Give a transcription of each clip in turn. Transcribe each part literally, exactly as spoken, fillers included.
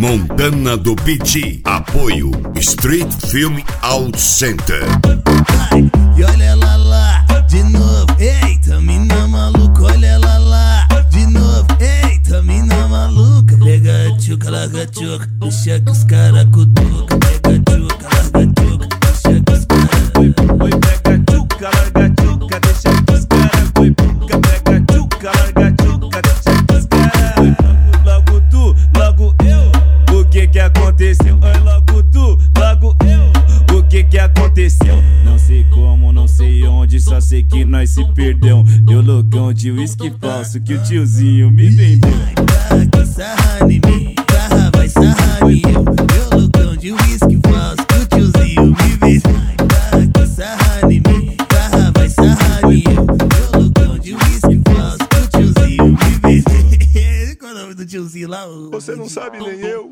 Montana do Beat. Apoio Street Film Out Center. Ai, e olha ela lá, de novo. Eita, mina maluca, olha ela lá, de novo. Eita, mina maluca. Pega a tchuca, larga a tchuca, deixa que os cara cutuca. Pega a tchuca, larga a tchuca, deixa que os cara. Oi, pega a tchuca, larga a tchuca, deixa que os cara. Oi, pega a tchuca, larga a tchuca, deixa que os cara. Logo tu, logo eu, o que que aconteceu? Oi, logo tu, logo eu, o que que aconteceu? Não sei como, não sei onde, só sei que nós se perdeu. Eu loucão de uísque falso que o tiozinho me vendeu. Vai que sarra em mim, sarra vai sarrar em eu. Eu loucão de uísque falso que o tiozinho me vendeu. Vai que sarra em mim, sarra vai sarrar em eu. Eu loucão de uísque falso que o tiozinho me vendeu. Qual é o nome do tiozinho lá? Você não sabe nem eu.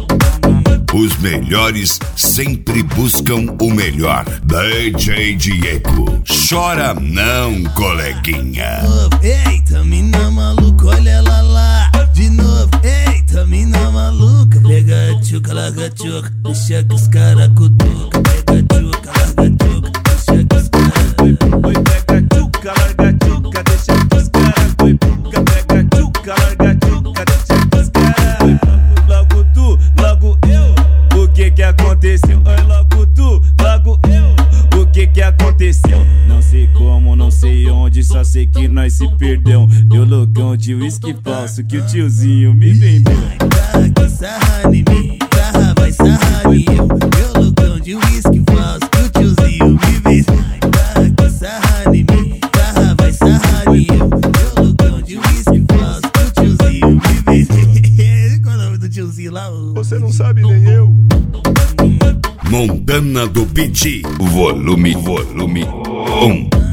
Os melhores sempre buscam o melhor. D J Diego. Chora não, coleguinha. Eita, mina maluca, olha ela lá, de novo. Eita, mina maluca. Pega a tchuca, larga a tchuca, deixa que os cara cutuca. Pega a tchuca, larga a tchuca, deixa que os cara. Oi, pega a tchuca, larga a tchuca, deixa que os cara. Oi, pega a tchuca, larga a tchuca, deixa que os cara. Logo tu, logo eu, o que que aconteceu? Oi, logo tu, logo eu, o que que aconteceu? Não sei como, não sei onde, só sei que nós se perdeu. Eu loucão de uísque falso que o tiozinho me vendeu. Vai que sarra em mim, sarra vai sarrar em eu. Eu loucão de uísque falso que o tiozinho me vendeu. Vai que sarra em mim, sarra vai sarrar em eu. Eu loucão de uísque falso que o tiozinho me vendeu. Qual é o nome do tiozinho lá? Você não sabe nem eu. Montana do Beat. Volume, volume um.